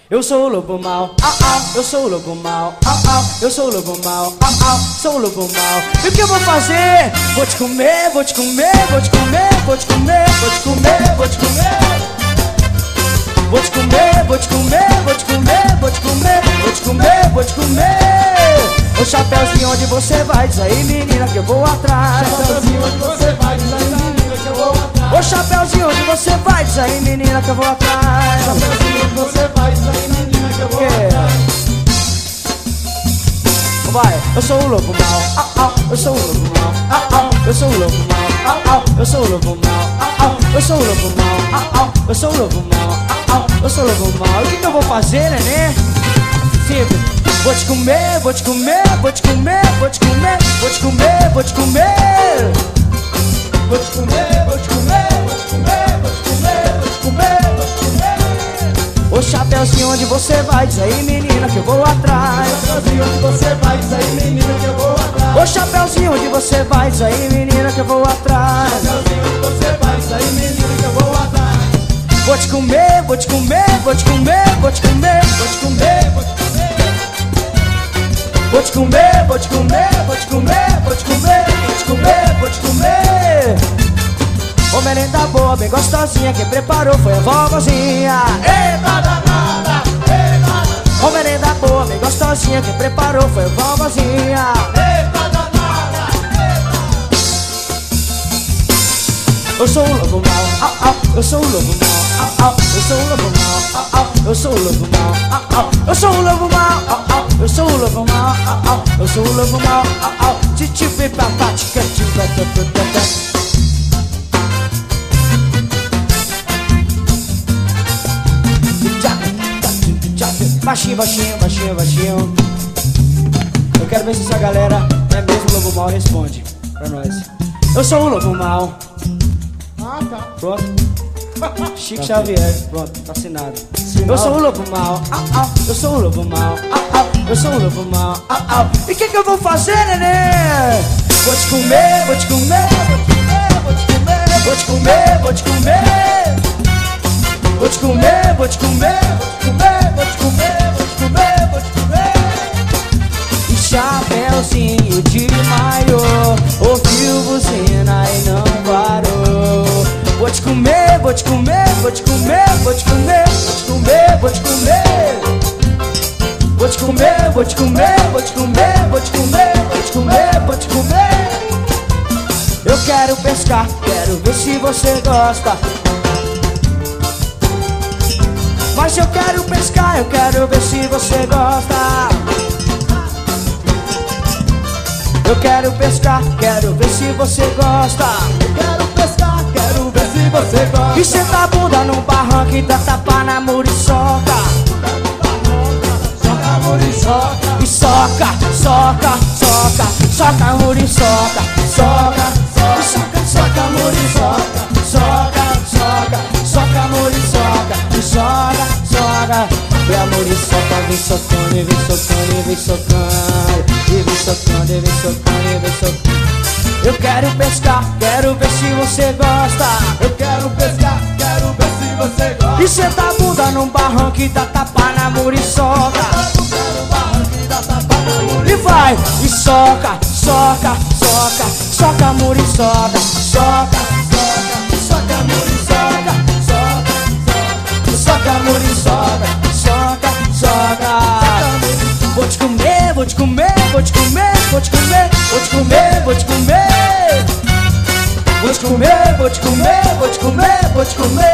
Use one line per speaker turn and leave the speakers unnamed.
Eu sou o lobo mau, eu sou o lobo mau, eu sou o lobo mau, sou o lobo mau. E o que eu vou fazer? Vou te comer, vou te comer, vou te comer, vou te comer, vou te comer, vou te comer. Vou te comer, vou te comer, vou te comer, vou te comer, vou te comer, vou te comer. Ô Chapeuzinho, onde você vai? Diz aí, menina, que eu vou atrás.
Chapeuzinho, onde você vai? Diz aí, menina, que eu vou atrás.
Ô Chapeuzinho, onde você vai? Diz aí, menina, que eu vou atrás.
Chapeuzinho, onde você vai? Diz aí, menina, que eu vou atrás.
Vai, eu sou o lobo mau, eu sou o lobo mau, eu sou o lobo mau, eu sou o lobo mau, eu sou o lobo mau, eu sou o lobo mau, eu sou o lobo mau. E o que eu vou fazer, neném? Simples. Vou te comer, vou te comer, vou te comer, vou te comer, vou te comer, vou te comer.
Vou te comer, vou te comer, vou te comer, vou te comer, vou te comer, vou te comer.
Ô Chapeuzinho, onde você vai? Diz aí, menina, que eu vou atrás.
Chapeuzinho, onde você vai? Diz aí, menina, que eu vou atrás.
Ô Chapeuzinho, onde você vai? Diz aí, menina, que eu vou atrás.
Chapeuzinho, onde você vai? Diz aí, menina, que eu vou atrás.
Vou te comer, vou te comer, vou te comer, vou te comer, vou te comer, vou te comer. Vou te comer, vou te comer, vou te comer, vou te comer, vou te comer, vou te comer. Ô merenda boa, bem gostosinha, quem preparou foi a vovozinha.
Eita danada, eita danada.
Ô merenda boa, bem gostosinha, quem preparou foi a vovozinha.
Eita danada, eita.
Eu sou o lobo mau, eu sou o lobo mau, eu sou o lobo mau, eu sou o lobo mau, eu sou o lobo mau, eu sou o lobo mau, eu sou o lobo mau, titi pipa patica tica tica. Baixinho, baixinho, baixinho, baixinho. Eu quero ver se essa galera é mesmo o lobo mau, responde pra nós. Eu sou o lobo mau.
Ah, tá.
Pronto. Chico Xavier, pronto, tá assinado. Eu sou o lobo mau, eu sou o lobo mau, eu sou o lobo mau, E o que eu vou fazer, neném? Vou te comer, vou te comer, vou te comer, vou te comer, vou te comer, vou te comer, vou te comer, vou te comer, vou te comer, vou te comer, vou te comer. E Chapeuzinho de maiô ouviu buzina e não parou. Vou te comer, vou te comer, vou te comer, vou te comer, vou te comer, vou te comer. Vou te comer, vou te comer, vou te comer, vou te comer, vou te comer, vou te comer. Eu quero pescar, quero ver se você gosta. Mas eu quero pescar, eu quero ver se você gosta. Eu quero pescar, quero ver se você gosta.
Eu quero pescar, quero ver se você gosta.
E senta a bunda no barranco e dá tapa na muriçoca.
Soca a muriçoca.
E soca, soca, soca, soca a muriçoca. Soca, soca, soca, soca a muriçoca. Soca, soca, soca a muriçoca. E soca, soca. E a muriçoca vem socando, e vem socando, e vem socando. E vem socando, e vem socando, e vem socando. Eu quero pescar, quero ver se você gosta.
Eu quero pescar, quero ver se você gosta.
E senta a bunda num barranco e dá tapa na muriçoca. E vai, e soca, soca, soca, soca a muriçoca. Soca, soca, soca a muriçoca. Soca, soca, soca a muriçoca. Soca, soca. Vou te comer, vou te comer, vou te comer, vou te comer, vou te comer, vou te comer. Vou te comer, vou te comer, vou te comer, vou te comer.